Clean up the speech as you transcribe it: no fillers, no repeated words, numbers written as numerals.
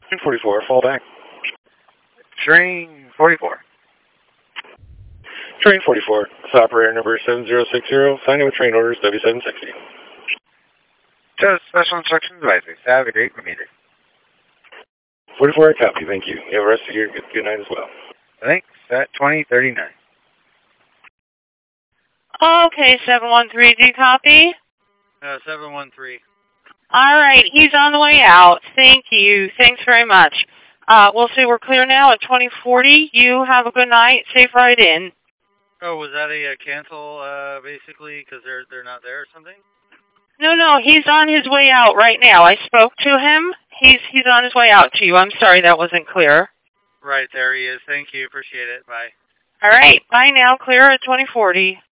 Train 44, fall back. Train 44. Train 44, it's operator number 7060, signing with train orders W760. Just special instructions advisory. Have a great meeting. 44, I copy, thank you. You have the rest of your good night as well. Thanks, at 2039. Okay, 713, do you copy? 713. All right, he's on the way out. Thank you. Thanks very much. We'll say we're clear now at 2040. You have a good night. Safe ride in. Oh, was that a cancel, basically, because they're not there or something? No, he's on his way out right now. I spoke to him. He's on his way out to you. I'm sorry that wasn't clear. Right, there he is. Thank you. Appreciate it. Bye. All right, bye now. Clear at 2040.